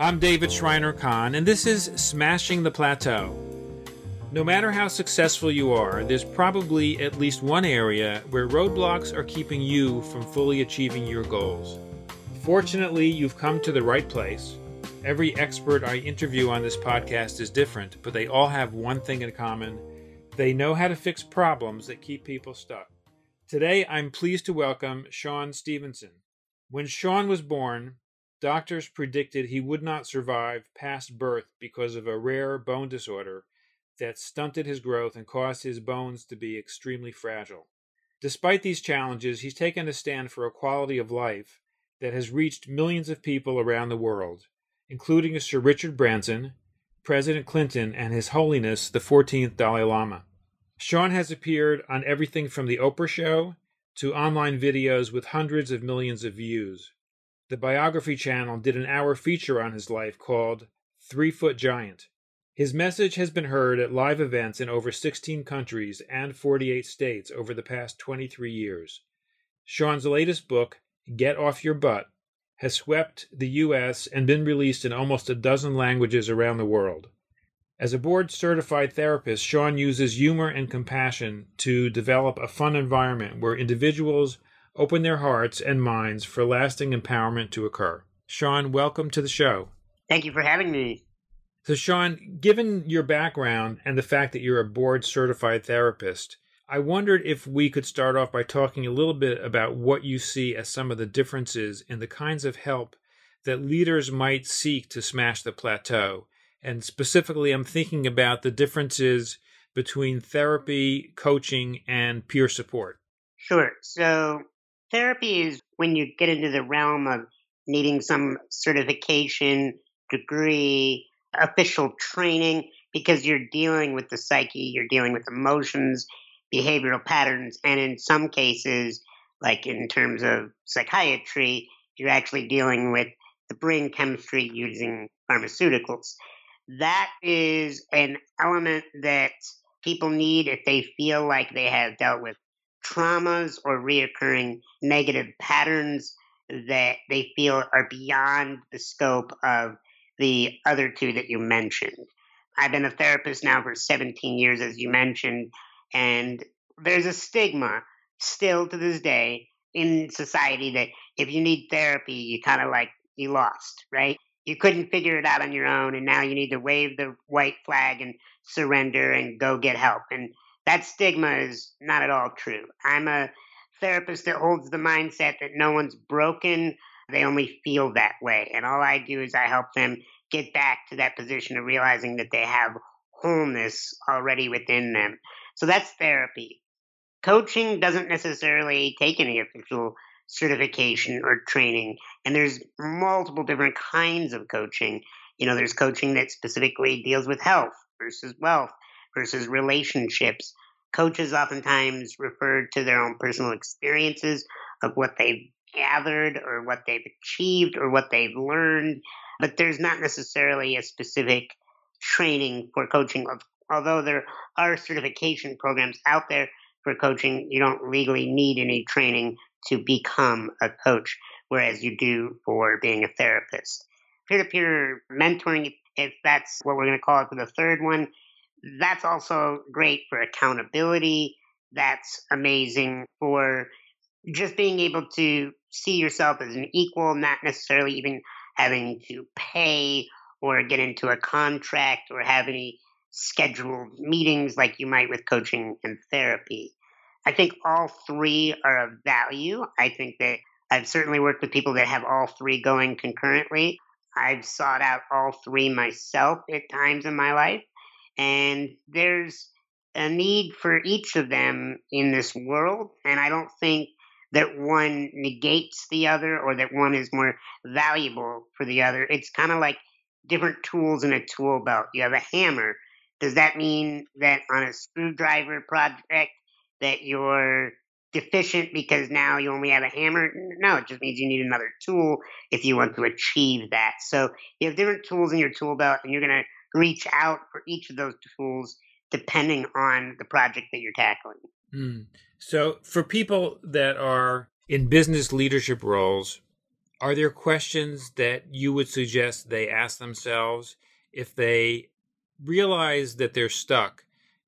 I'm David Schreiner-Kahn, and this is Smashing the Plateau. No matter how successful you are, there's probably at least one area where roadblocks are keeping you from fully achieving your goals. Fortunately, you've come to the right place. Every expert I interview on this podcast is different, but they all have one thing in common. They know how to fix problems that keep people stuck. Today, I'm pleased to welcome Shawn Stevenson. When Shawn was born, doctors predicted he would not survive past birth because of a rare bone disorder that stunted his growth and caused his bones to be extremely fragile. Despite these challenges, he's taken a stand for a quality of life that has reached millions of people around the world, including Sir Richard Branson, President Clinton, and His Holiness the 14th Dalai Lama. Shawn has appeared on everything from The Oprah Show to online videos with hundreds of millions of views. The Biography Channel did an hour feature on his life called 3-Foot Giant. His message has been heard at live events in over 16 countries and 48 states over the past 23 years. Shawn's latest book, Get Off Your Butt, has swept the U.S. and been released in almost a dozen languages around the world. As a board-certified therapist, Shawn uses humor and compassion to develop a fun environment where individuals open their hearts and minds for lasting empowerment to occur. Shawn, welcome to the show. Thank you for having me. So, Shawn, given your background and the fact that you're a board-certified therapist, I wondered if we could start off by talking a little bit about what you see as some of the differences in the kinds of help that leaders might seek to smash the plateau. And specifically, I'm thinking about the differences between therapy, coaching, and peer support. Sure. So therapy is when you get into the realm of needing some certification, degree, official training, because you're dealing with the psyche, you're dealing with emotions, behavioral patterns, and in some cases, like in terms of psychiatry, you're actually dealing with the brain chemistry using pharmaceuticals. That is an element that people need if they feel like they have dealt with traumas or reoccurring negative patterns that they feel are beyond the scope of the other two that you mentioned. I've been a therapist now for 17 years, as you mentioned, and there's a stigma still to this day in society that if you need therapy, you kind of like, you lost, right? You couldn't figure it out on your own, and now you need to wave the white flag and surrender and go get help. And that stigma is not at all true. I'm a therapist that holds the mindset that no one's broken, they only feel that way. And all I do is I help them get back to that position of realizing that they have wholeness already within them. So that's therapy. Coaching doesn't necessarily take any official certification or training, and there's multiple different kinds of coaching. There's coaching that specifically deals with health versus wealth versus relationships. Coaches oftentimes refer to their own personal experiences of what they've gathered or what they've achieved or what they've learned, but there's not necessarily a specific training for coaching. Although there are certification programs out there for coaching, you don't legally need any training to become a coach, whereas you do for being a therapist. Peer-to-peer mentoring, if that's what we're going to call it for the third one, that's also great for accountability. That's amazing for just being able to see yourself as an equal, not necessarily even having to pay or get into a contract or have any scheduled meetings like you might with coaching and therapy. I think all three are of value. I think that I've certainly worked with people that have all three going concurrently. I've sought out all three myself at times in my life. And there's a need for each of them in this world. And I don't think that one negates the other or that one is more valuable for the other. It's kind of like different tools in a tool belt. You have a hammer. Does that mean that on a screwdriver project that you're deficient because now you only have a hammer? No, it just means you need another tool if you want to achieve that. So you have different tools in your tool belt, and you're going to reach out for each of those tools depending on the project that you're tackling. So for people that are in business leadership roles, Are there questions that you would suggest they ask themselves if they realize that they're stuck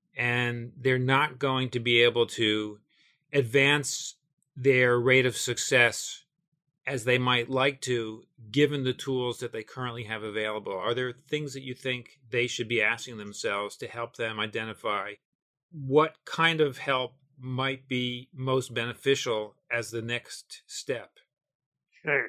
and they're not going to be able to advance their rate of success as they might like to, given the tools that they currently have available? Are there things that you think they should be asking themselves to help them identify what kind of help might be most beneficial as the next step? Sure.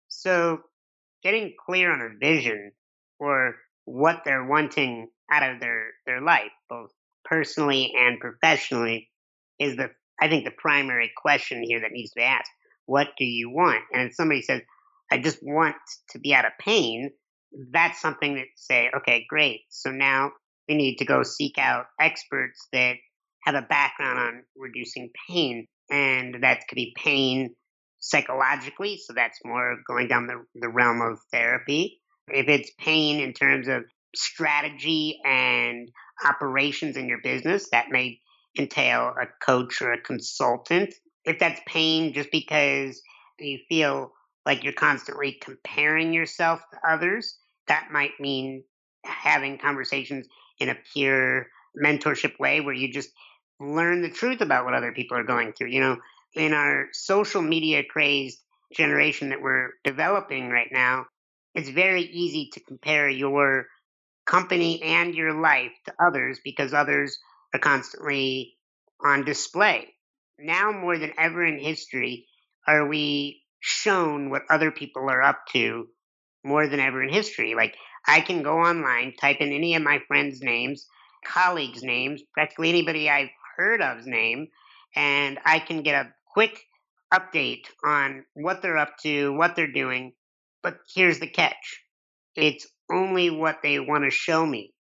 So getting clear on a vision for what they're wanting out of their life, both personally and professionally, is I think the primary question here that needs to be asked. What do you want? And if somebody says, I just want to be out of pain, that's something that say, okay, great. So now we need to go seek out experts that have a background on reducing pain. And that could be pain psychologically. So that's more going down the realm of therapy. If it's pain in terms of strategy and operations in your business, that may entail a coach or a consultant. If that's pain just because you feel like you're constantly comparing yourself to others, that might mean having conversations in a peer mentorship way where you just learn the truth about what other people are going through. In our social media crazed generation that we're developing right now, it's very easy to compare your company and your life to others because others are constantly on display. Now, more than ever in history, are we shown what other people are up to more than ever in history. Like, I can go online, type in any of my friends' names, colleagues' names, practically anybody I've heard of's name, and I can get a quick update on what they're up to, what they're doing. But here's the catch: it's only what they want to show me.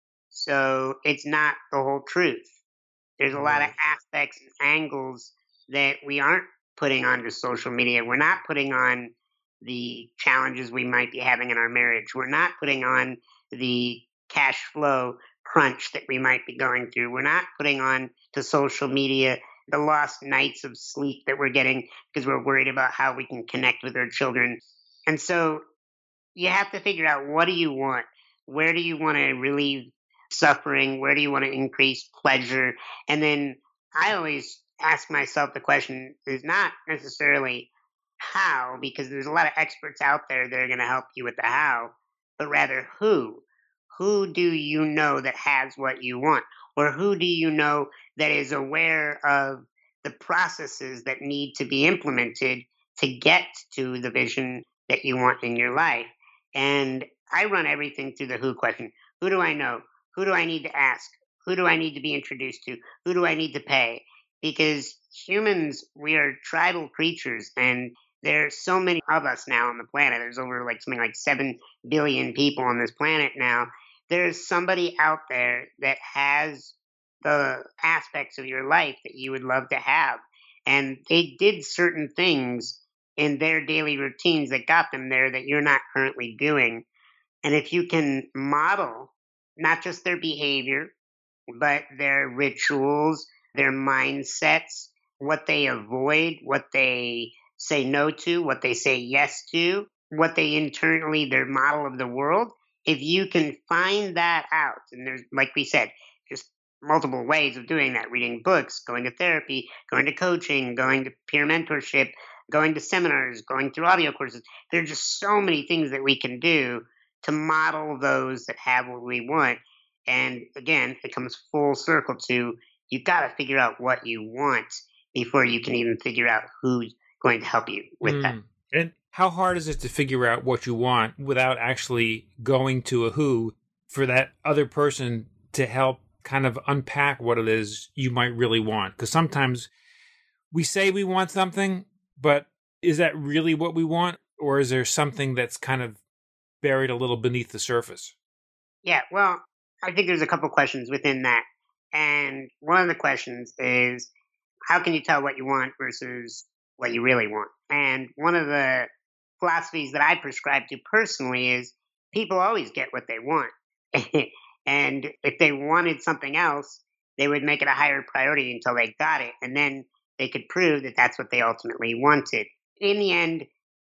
So it's not the whole truth. There's a lot of Right. aspects and angles that we aren't putting onto social media. We're not putting on the challenges we might be having in our marriage. We're not putting on the cash flow crunch that we might be going through. We're not putting on to social media the lost nights of sleep that we're getting because we're worried about how we can connect with our children. And so you have to figure out, what do you want? Where do you want to relieve suffering? Where do you want to increase pleasure? And then I always ask myself, the question is not necessarily how, because there's a lot of experts out there that are going to help you with the how, but rather who. Who do you know that has what you want? Or who do you know that is aware of the processes that need to be implemented to get to the vision that you want in your life? And I run everything through the who question. Who do I know? Who do I need to ask? Who do I need to be introduced to? Who do I need to pay? Because humans, we are tribal creatures, and there's so many of us now on the planet. There's over like something like 7 billion people on this planet now. There's somebody out there that has the aspects of your life that you would love to have. And they did certain things in their daily routines that got them there that you're not currently doing. And if you can model not just their behavior, but their rituals, their mindsets, what they avoid, what they say no to, what they say yes to, what they internally, their model of the world. If you can find that out, and there's, like we said, just multiple ways of doing that: reading books, going to therapy, going to coaching, going to peer mentorship, going to seminars, going through audio courses. There are just so many things that we can do to model those that have what we want. And again, it comes full circle to, you got to figure out what you want before you can even figure out who's going to help you with that. And how hard is it to figure out what you want without actually going to a who for that other person to help kind of unpack what it is you might really want? Because sometimes we say we want something, but is that really what we want? Or is there something that's kind of buried a little beneath the surface? Yeah, well, I think there's a couple questions within that. And one of the questions is, how can you tell what you want versus what you really want? And one of the philosophies that I prescribe to personally is, people always get what they want. And if they wanted something else, they would make it a higher priority until they got it. And then they could prove that that's what they ultimately wanted. In the end,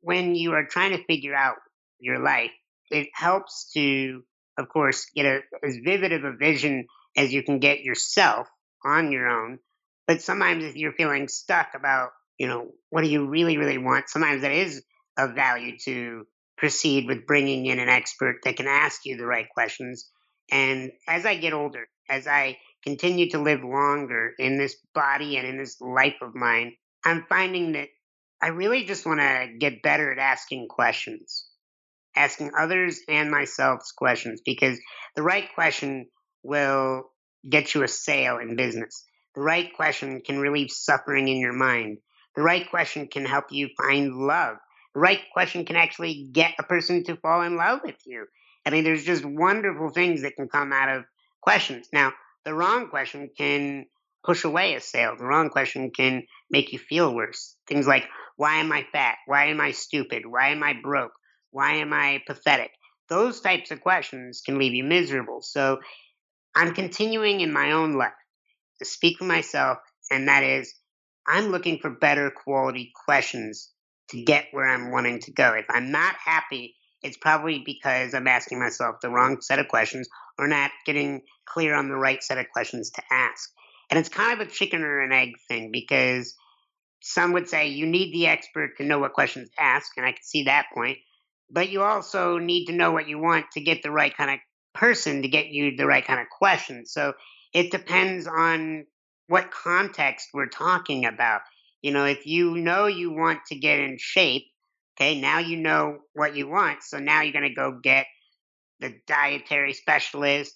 when you are trying to figure out your life, it helps to, of course, get as vivid of a vision as you can get yourself on your own. But sometimes if you're feeling stuck about, what do you really, really want, sometimes that is of value to proceed with bringing in an expert that can ask you the right questions. And as I get older, as I continue to live longer in this body and in this life of mine, I'm finding that I really just want to get better at asking questions, asking others and myself questions, because the right question will get you a sale in business. The right question can relieve suffering in your mind. The right question can help you find love. The right question can actually get a person to fall in love with you. I mean, there's just wonderful things that can come out of questions. Now, the wrong question can push away a sale. The wrong question can make you feel worse. Things like, why am I fat? Why am I stupid? Why am I broke? Why am I pathetic? Those types of questions can leave you miserable. So I'm continuing in my own life to speak for myself, and that is, I'm looking for better quality questions to get where I'm wanting to go. If I'm not happy, it's probably because I'm asking myself the wrong set of questions or not getting clear on the right set of questions to ask. And it's kind of a chicken or an egg thing, because some would say you need the expert to know what questions to ask, and I can see that point. But you also need to know what you want to get the right kind of person to get you the right kind of questions. So it depends on what context we're talking about. If you know you want to get in shape, okay, now you know what you want. So now you're going to go get the dietary specialist,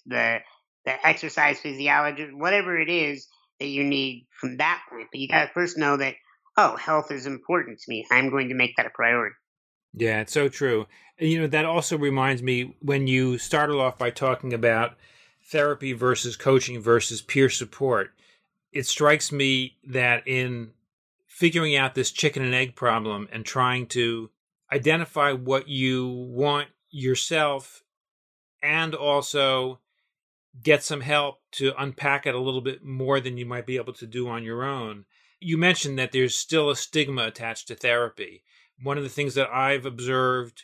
the exercise physiologist, whatever it is that you need from that point. But you got to first know that, oh, health is important to me. I'm going to make that a priority. Yeah, it's so true. And, that also reminds me when you started off by talking about therapy versus coaching versus peer support. It strikes me that in figuring out this chicken and egg problem and trying to identify what you want yourself and also get some help to unpack it a little bit more than you might be able to do on your own. You mentioned that there's still a stigma attached to therapy. One of the things that I've observed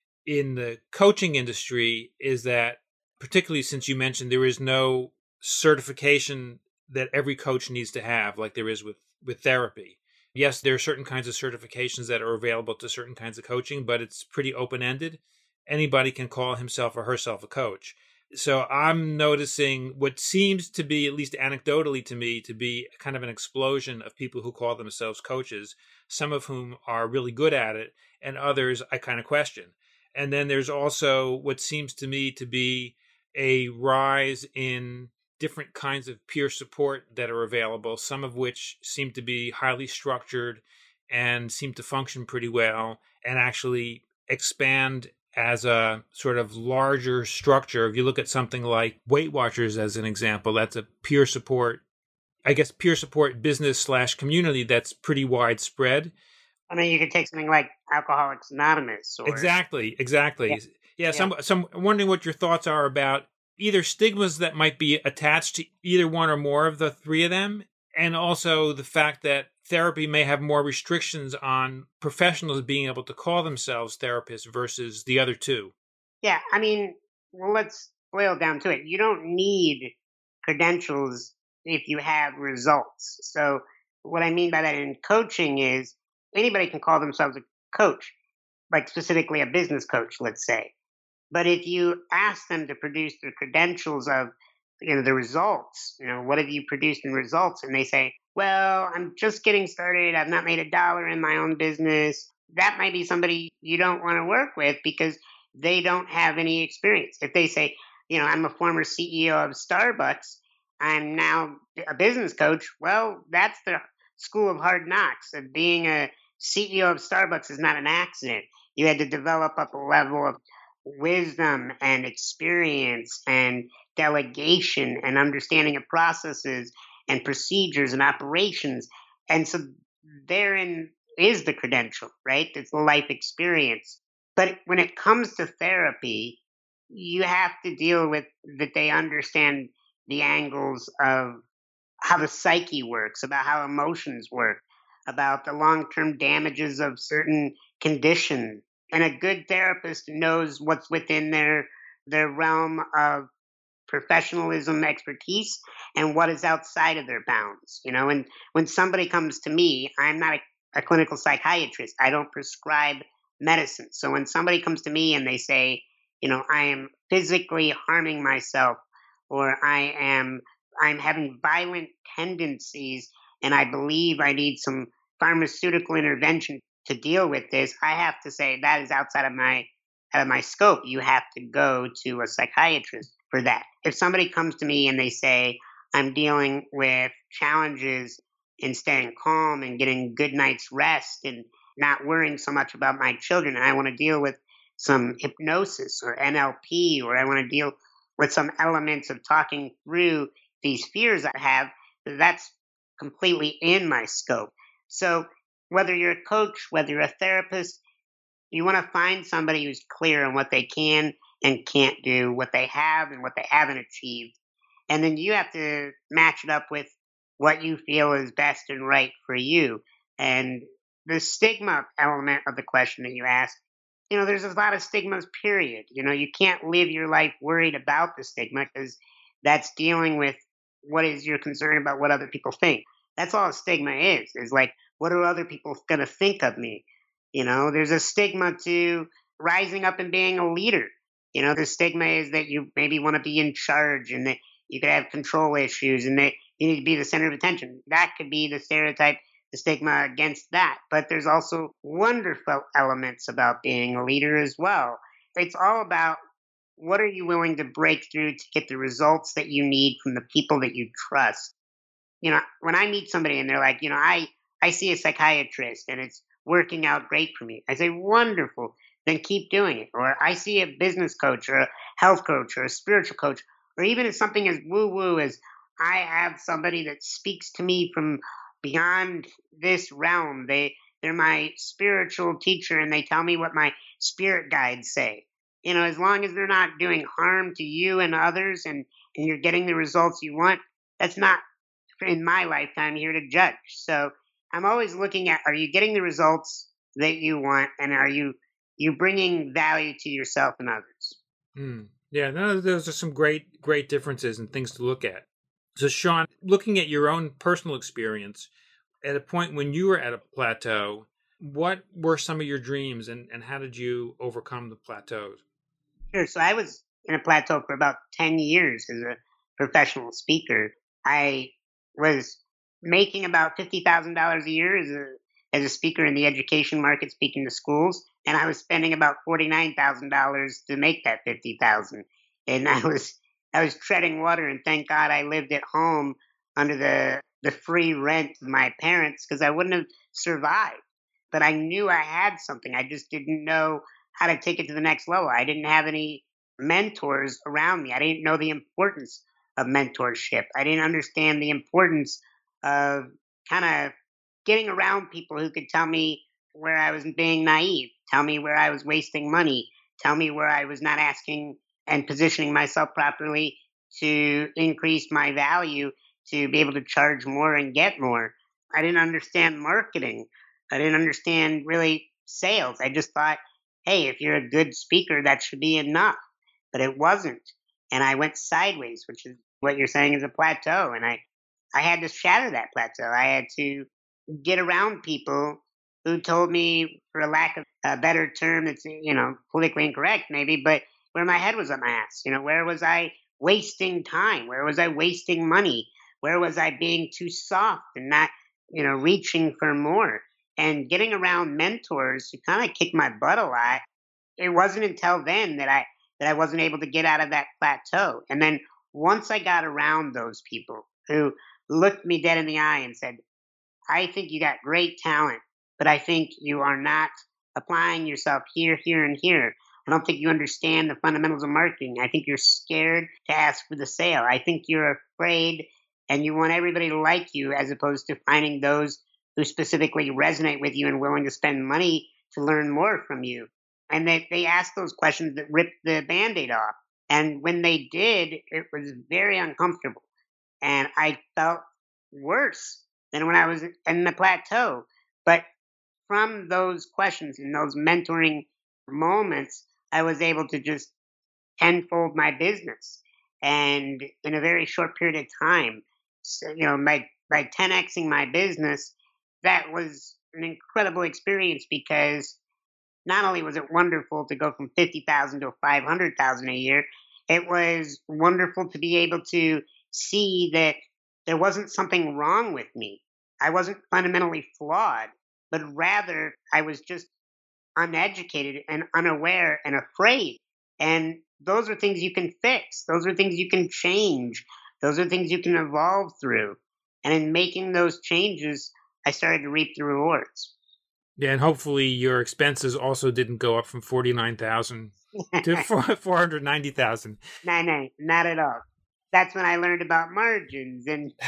in the coaching industry is that, particularly since you mentioned there is no certification that every coach needs to have, like there is with therapy. Yes, there are certain kinds of certifications that are available to certain kinds of coaching, but it's pretty open-ended. Anybody can call himself or herself a coach. So I'm noticing what seems to be, at least anecdotally to me, to be kind of an explosion of people who call themselves coaches, some of whom are really good at it, and others I kind of question. And then there's also what seems to me to be a rise in different kinds of peer support that are available, some of which seem to be highly structured and seem to function pretty well and actually expand as a sort of larger structure. If you look at something like Weight Watchers as an example, that's a peer support, peer support business/community that's pretty widespread. I mean, you could take something like Alcoholics Anonymous, or Exactly. yeah, Yeah, yeah. some wondering what your thoughts are about either stigmas that might be attached to either one or more of the three of them, and also the fact that therapy may have more restrictions on professionals being able to call themselves therapists versus the other two. Yeah, I mean, well, let's boil down to it. You don't need credentials if you have results. So, what I mean by that in coaching is anybody can call themselves a coach, like specifically a business coach, let's say. But if you ask them to produce the credentials of, the results, what have you produced in results? And they say, well, I'm just getting started. I've not made a dollar in my own business. That might be somebody you don't want to work with because they don't have any experience. If they say, I'm a former CEO of Starbucks, I'm now a business coach. Well, that's the school of hard knocks. Being a CEO of Starbucks is not an accident. You had to develop up a level of wisdom and experience and delegation and understanding of processes and procedures and operations. And so therein is the credential, right? It's the life experience. But when it comes to therapy, you have to deal with that they understand the angles of how the psyche works, about how emotions work, about the long-term damages of certain conditions. And a good therapist knows what's within their realm of professionalism, expertise, and what is outside of their bounds. And when somebody comes to me, I'm not a clinical psychiatrist. I don't prescribe medicine. So when somebody comes to me and they say, I am physically harming myself, or I'm having violent tendencies, and I believe I need some pharmaceutical intervention to deal with this, I have to say that is outside of my scope. You have to go to a psychiatrist for that. If somebody comes to me and they say, I'm dealing with challenges in staying calm and getting good night's rest and not worrying so much about my children, and I want to deal with some hypnosis or NLP, or I want to deal with some elements of talking through these fears I have, that's completely in my scope. So, whether you're a coach, whether you're a therapist, you want to find somebody who's clear on what they can and can't do, what they have and what they haven't achieved. And then you have to match it up with what you feel is best and right for you. And the stigma element of the question that you asked, there's a lot of stigmas, period. You can't live your life worried about the stigma, because that's dealing with what is your concern about what other people think. That's all a stigma is like, what are other people going to think of me? There's a stigma to rising up and being a leader. The stigma is that you maybe want to be in charge, and that you could have control issues, and that you need to be the center of attention. That could be the stereotype, the stigma against that. But there's also wonderful elements about being a leader as well. It's all about, what are you willing to break through to get the results that you need from the people that you trust. When I meet somebody and they're like, I see a psychiatrist and it's working out great for me, I say, wonderful, then keep doing it. Or I see a business coach or a health coach or a spiritual coach, or even as something as woo woo as, I have somebody that speaks to me from beyond this realm. They're my spiritual teacher, and they tell me what my spirit guides say. As long as they're not doing harm to you and others, and you're getting the results you want, that's not in my lifetime here to judge. So I'm always looking at, are you getting the results that you want, and are you bringing value to yourself and others? Yeah, no, those are some great differences and things to look at. So, Sean, looking at your own personal experience, at a point when you were at a plateau, what were some of your dreams, and how did you overcome the plateaus? Sure. So I was in a plateau for about 10 years as a professional speaker. I was making about $50,000 a year as a speaker in the education market, speaking to schools, and I was spending about $49,000 to make that 50,000. And I was treading water, and thank God I lived at home under the free rent of my parents, because I wouldn't have survived. But I knew I had something. I just didn't know how to take it to the next level. I didn't have any mentors around me. I didn't know the importance of mentorship. I didn't understand the importance of kind of getting around people who could tell me where I was being naive, tell me where I was wasting money, tell me where I was not asking and positioning myself properly to increase my value, to be able to charge more and get more. I didn't understand marketing. I didn't understand really sales. I just thought, hey, if you're a good speaker, that should be enough. But it wasn't. And I went sideways, which is what you're saying is a plateau. And I had to shatter that plateau. I had to get around people who told me, for a lack of a better term, it's, politically incorrect maybe, but where my head was on my ass. Where was I wasting time? Where was I wasting money? Where was I being too soft and not, reaching for more? And getting around mentors who kind of kicked my butt a lot, it wasn't until then that I wasn't able to get out of that plateau. And then once I got around those people who looked me dead in the eye and said, I think you got great talent, but I think you are not applying yourself here, here, and here. I don't think you understand the fundamentals of marketing. I think you're scared to ask for the sale. I think you're afraid and you want everybody to like you, as opposed to finding those who specifically resonate with you and willing to spend money to learn more from you. And they ask those questions that rip the band aid off. And when they did, it was very uncomfortable. And I felt worse than when I was in the plateau. But from those questions and those mentoring moments, I was able to just tenfold my business. And in a very short period of time, so, by 10xing my business, that was an incredible experience because not only was it wonderful to go from 50,000 to 500,000 a year, it was wonderful to be able to see that there wasn't something wrong with me. I wasn't fundamentally flawed, but rather I was just uneducated and unaware and afraid. And those are things you can fix. Those are things you can change. Those are things you can evolve through. And in making those changes, I started to reap the rewards. Yeah, and hopefully your expenses also didn't go up from 49,000 to 490,000. No, not at all. That's when I learned about margins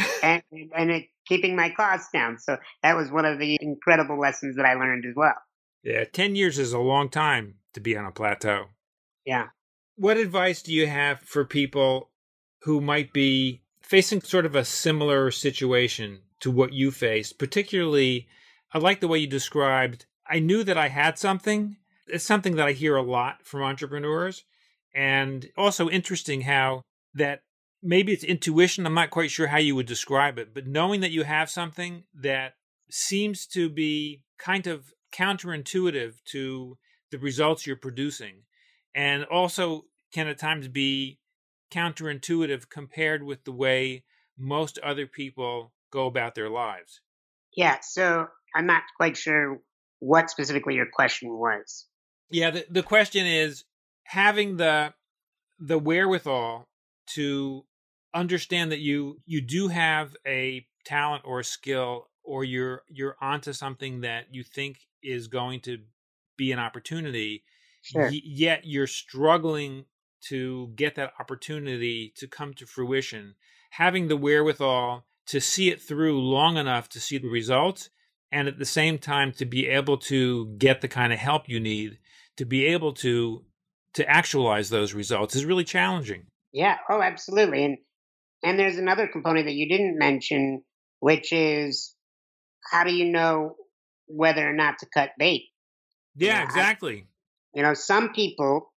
and keeping my costs down. So that was one of the incredible lessons that I learned as well. Yeah, 10 years is a long time to be on a plateau. Yeah. What advice do you have for people who might be facing sort of a similar situation to what you faced? Particularly, I like the way you described, I knew that I had something. It's something that I hear a lot from entrepreneurs. And also interesting how that maybe it's intuition. I'm not quite sure how you would describe it, but knowing that you have something that seems to be kind of counterintuitive to the results you're producing, and also can at times be counterintuitive compared with the way most other people go about their lives. Yeah. So I'm not quite sure what specifically your question was. Yeah, the question is having the wherewithal to understand that you do have a talent or a skill, or you're onto something that you think is going to be an opportunity, Sure. yet you're struggling to get that opportunity to come to fruition. Having the wherewithal to see it through long enough to see the results, and at the same time to be able to get the kind of help you need to be able to actualize those results is really challenging. Yeah. Oh, absolutely. And there's another component that you didn't mention, which is how do you know whether or not to cut bait? Yeah, exactly. Some people,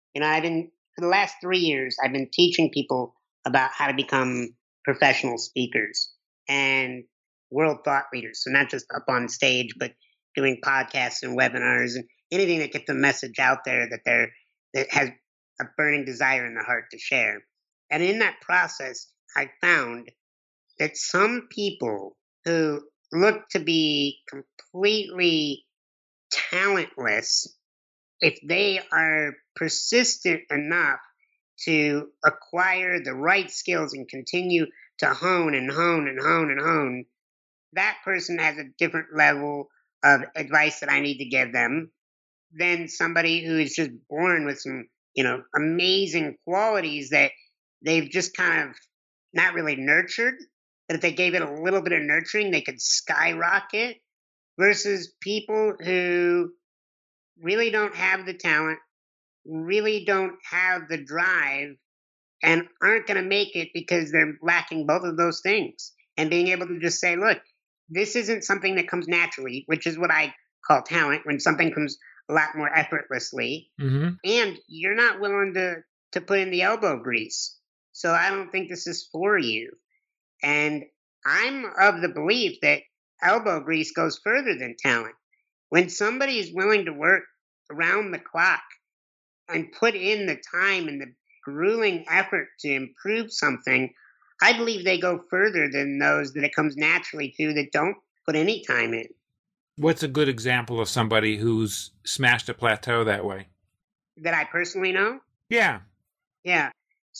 for the last 3 years, I've been teaching people about how to become professional speakers and world thought leaders. So not just up on stage, but doing podcasts and webinars and anything that gets the message out there that has a burning desire in the heart to share. And in that process, I found that some people who look to be completely talentless, if they are persistent enough to acquire the right skills and continue to hone and hone and hone and hone, that person has a different level of advice that I need to give them than somebody who is just born with some, amazing qualities that they've just kind of not really nurtured. But if they gave it a little bit of nurturing, they could skyrocket versus people who really don't have the talent, really don't have the drive, and aren't going to make it because they're lacking both of those things. And being able to just say, look, this isn't something that comes naturally, which is what I call talent, when something comes a lot more effortlessly. Mm-hmm. And you're not willing to put in the elbow grease. So I don't think this is for you. And I'm of the belief that elbow grease goes further than talent. When somebody is willing to work around the clock and put in the time and the grueling effort to improve something, I believe they go further than those that it comes naturally to that don't put any time in. What's a good example of somebody who's smashed a plateau that way? That I personally know? Yeah. Yeah.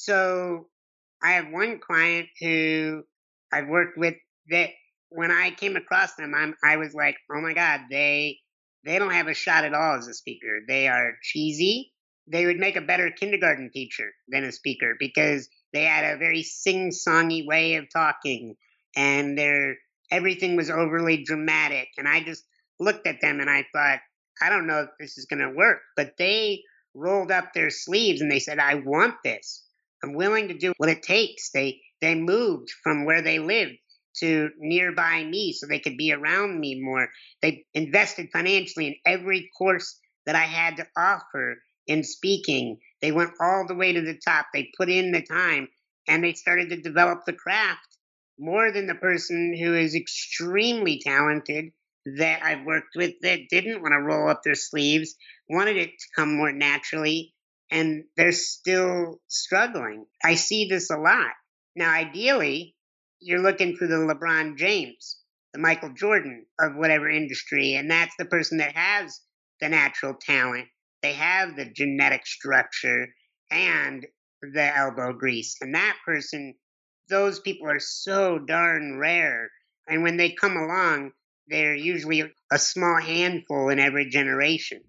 So I have one client who I've worked with that when I came across them, I was like, oh my God, they don't have a shot at all as a speaker. They are cheesy. They would make a better kindergarten teacher than a speaker because they had a very sing-songy way of talking, and everything was overly dramatic. And I just looked at them and I thought, I don't know if this is going to work. But they rolled up their sleeves and they said, I want this. I'm willing to do what it takes. They moved from where they lived to nearby me so they could be around me more. They invested financially in every course that I had to offer in speaking. They went all the way to the top. They put in the time and they started to develop the craft more than the person who is extremely talented that I've worked with that didn't want to roll up their sleeves, wanted it to come more naturally, and they're still struggling. I see this a lot. Now, ideally, you're looking for the LeBron James, the Michael Jordan of whatever industry, and that's the person that has the natural talent. They have the genetic structure and the elbow grease. And that person, those people are so darn rare. And when they come along, they're usually a small handful in every generation.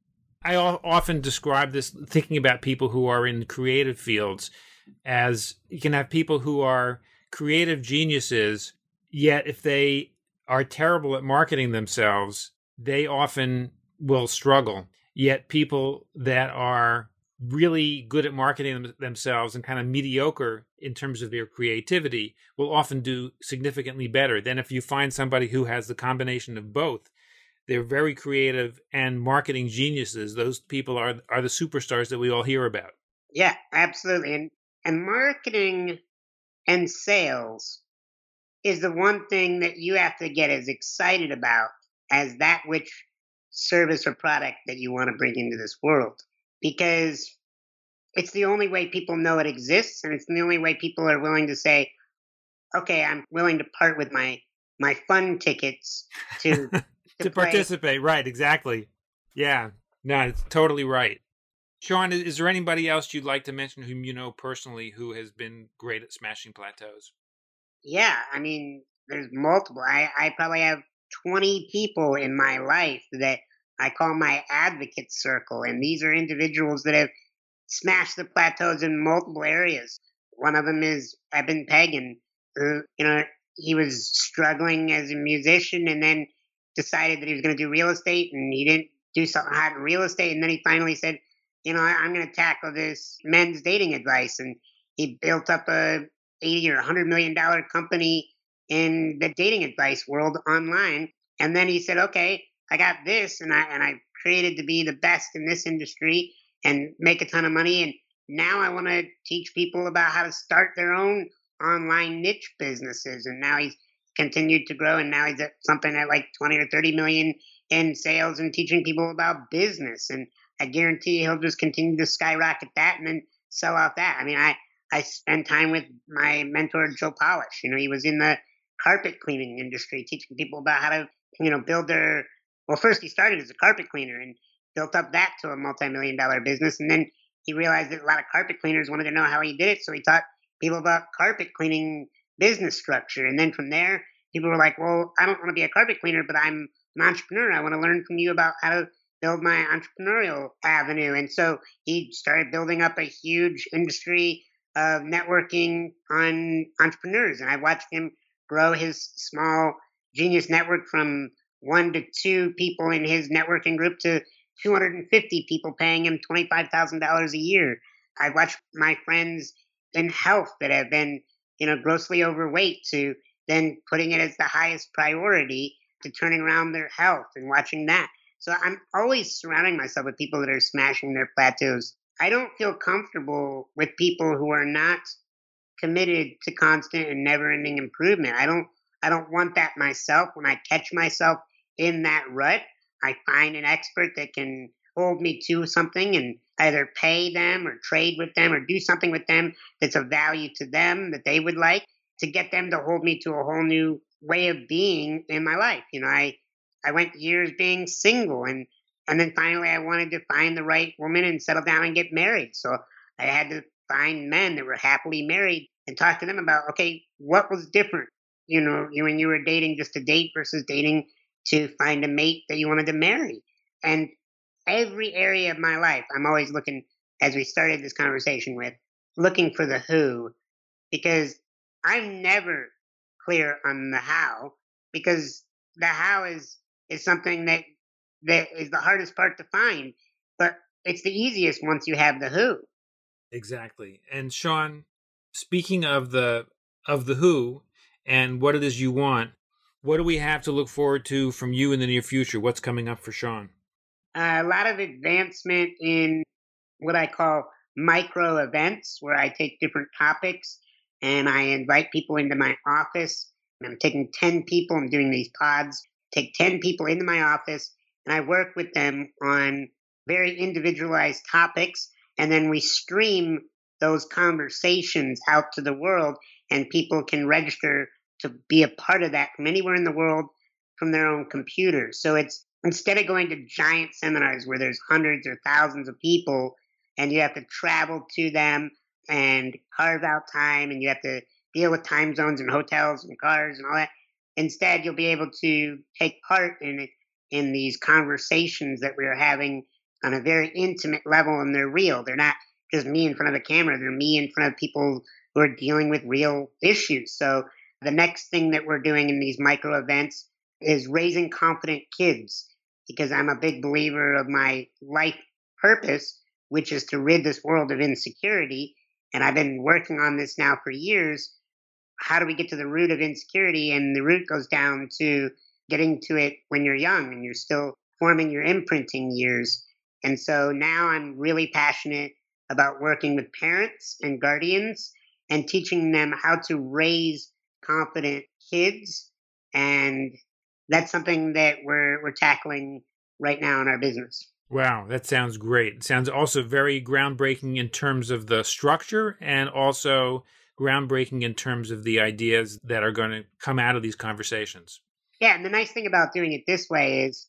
I often describe this, thinking about people who are in creative fields, as you can have people who are creative geniuses, yet if they are terrible at marketing themselves, they often will struggle. Yet people that are really good at marketing themselves and kind of mediocre in terms of their creativity will often do significantly better than if you find somebody who has the combination of both. They're very creative and marketing geniuses. Those people are the superstars that we all hear about. Yeah, absolutely. And marketing and sales is the one thing that you have to get as excited about as that which service or product that you want to bring into this world. Because it's the only way people know it exists, and it's the only way people are willing to say, okay, I'm willing to part with my fun tickets to to participate. Right, exactly. Yeah, no, it's totally right. Sean, is there anybody else you'd like to mention whom you know personally who has been great at smashing plateaus? Yeah, I mean, there's multiple. I probably have 20 people in my life that I call my advocate circle, and these are individuals that have smashed the plateaus in multiple areas. One of them is Eben Pagan, who, he was struggling as a musician and then decided that he was going to do real estate, and he didn't do something hot in real estate. And then he finally said, I'm going to tackle this men's dating advice. And he built up a 80 or $100 million company in the dating advice world online. And then he said, okay, I got this, and I created to be the best in this industry and make a ton of money. And now I want to teach people about how to start their own online niche businesses. And now he's continued to grow, and now he's at something at like 20 or 30 million in sales and teaching people about business. And I guarantee he'll just continue to skyrocket that and then sell off that. I mean, I spend time with my mentor, Joe Polish. He was in the carpet cleaning industry, teaching people about how to, build their, well, first he started as a carpet cleaner and built up that to a multi-million-dollar business. And then he realized that a lot of carpet cleaners wanted to know how he did it. So he taught people about carpet cleaning business structure. And then from there, people were like, well, I don't want to be a carpet cleaner, but I'm an entrepreneur. I want to learn from you about how to build my entrepreneurial avenue. And so he started building up a huge industry of networking on entrepreneurs. And I watched him grow his small genius network from 1 to 2 people in his networking group to 250 people paying him $25,000 a year. I watched my friends in health that have been, grossly overweight to then putting it as the highest priority to turning around their health and watching that. So I'm always surrounding myself with people that are smashing their plateaus. I don't feel comfortable with people who are not committed to constant and never-ending improvement. I don't want that myself. When I catch myself in that rut, I find an expert that can hold me to something and either pay them or trade with them or do something with them that's of value to them that they would like to get them to hold me to a whole new way of being in my life. I went years being single, and then finally I wanted to find the right woman and settle down and get married. So I had to find men that were happily married and talk to them about, okay, what was different, when you were dating just to date versus dating to find a mate that you wanted to marry. And every area of my life, I'm always looking, as we started this conversation with, looking for the who, because I'm never clear on the how, because the how is something that is the hardest part to find, but it's the easiest once you have the who. Exactly. And Sean, speaking of the who, and what it is you want, what do we have to look forward to from you in the near future? What's coming up for Sean? A lot of advancement in what I call micro events, where I take different topics and I invite people into my office. I'm taking 10 people, I'm doing these pods, take 10 people into my office, and I work with them on very individualized topics. And then we stream those conversations out to the world, and people can register to be a part of that from anywhere in the world from their own computer. So it's instead of going to giant seminars where there's hundreds or thousands of people and you have to travel to them and carve out time and you have to deal with time zones and hotels and cars and all that. Instead, you'll be able to take part in these conversations that we're having on a very intimate level, and they're real. They're not just me in front of a camera. They're me in front of people who are dealing with real issues. So the next thing that we're doing in these micro events is raising confident kids, because I'm a big believer of my life purpose, which is to rid this world of insecurity. And I've been working on this now for years. How do we get to the root of insecurity? And the root goes down to getting to it when you're young and you're still forming your imprinting years. And so now I'm really passionate about working with parents and guardians and teaching them how to raise confident kids. And that's something that we're tackling right now in our business. Wow, that sounds great. It sounds also very groundbreaking in terms of the structure and also groundbreaking in terms of the ideas that are going to come out of these conversations. Yeah, and the nice thing about doing it this way is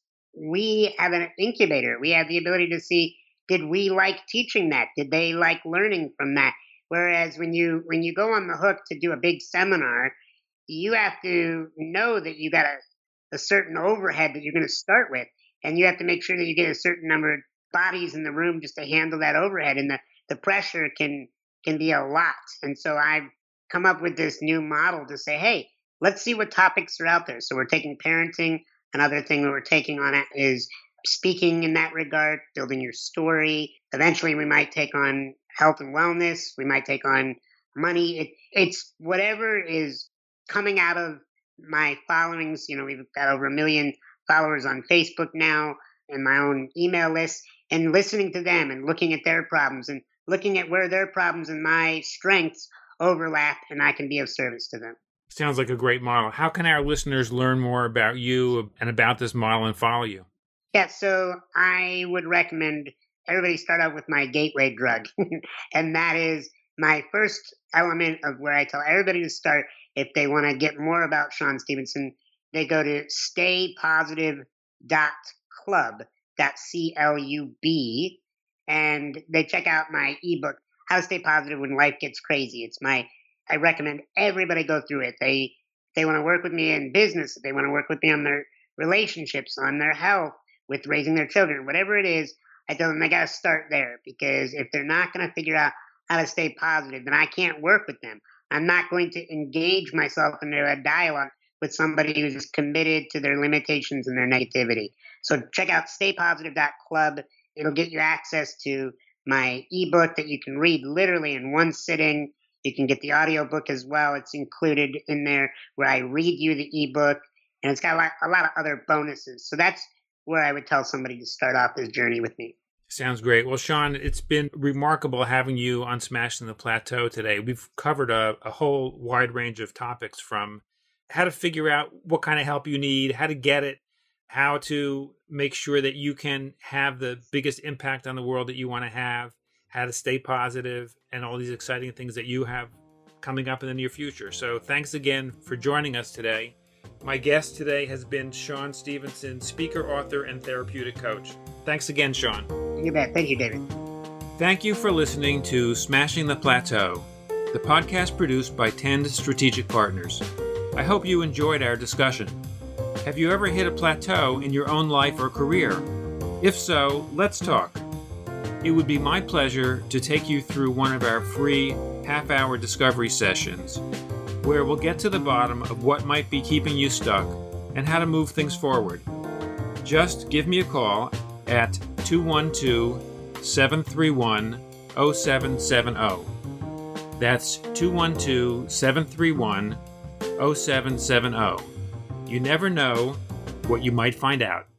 we have an incubator. We have the ability to see, did we like teaching that? Did they like learning from that? Whereas when you go on the hook to do a big seminar, you have to know that you got a certain overhead that you're going to start with. And you have to make sure that you get a certain number of bodies in the room just to handle that overhead. And the pressure can be a lot. And so I've come up with this new model to say, hey, let's see what topics are out there. So we're taking parenting. Another thing that we're taking on it is speaking in that regard, building your story. Eventually we might take on health and wellness. We might take on money. It's whatever is coming out of my followings. You know, we've got over 1 million followers on Facebook now and my own email list, and listening to them and looking at their problems and looking at where their problems and my strengths overlap, and I can be of service to them. Sounds like a great model. How can our listeners learn more about you and about this model and follow you? Yeah, so I would recommend everybody start out with my gateway drug. And that is my first element of where I tell everybody to start if they want to get more about Sean Stephenson. They go to staypositive.club, C-L-U-B, and they check out my ebook, How to Stay Positive When Life Gets Crazy. I recommend everybody go through it. They want to work with me in business. They want to work with me on their relationships, on their health, with raising their children, whatever it is. I tell them they got to start there, because if they're not going to figure out how to stay positive, then I can't work with them. I'm not going to engage myself into a dialogue with somebody who's just committed to their limitations and their negativity. So check out staypositive.club. It'll get you access to my ebook that you can read literally in one sitting. You can get the audiobook as well. It's included in there where I read you the ebook, and it's got a lot of other bonuses. So that's where I would tell somebody to start off this journey with me. Sounds great. Well, Sean, it's been remarkable having you on Smashing the Plateau today. We've covered a whole wide range of topics, from how to figure out what kind of help you need, how to get it, how to make sure that you can have the biggest impact on the world that you want to have, how to stay positive, and all these exciting things that you have coming up in the near future. So thanks again for joining us today. My guest today has been Sean Stephenson, speaker, author, and therapeutic coach. Thanks again, Sean. You bet. Thank you, David. Thank you for listening to Smashing the Plateau, the podcast produced by Tend Strategic Partners. I hope you enjoyed our discussion. Have you ever hit a plateau in your own life or career? If so, let's talk. It would be my pleasure to take you through one of our free half-hour discovery sessions, where we'll get to the bottom of what might be keeping you stuck and how to move things forward. Just give me a call at 212-731-0770. That's 212-731-0770. 0770. You never know what you might find out.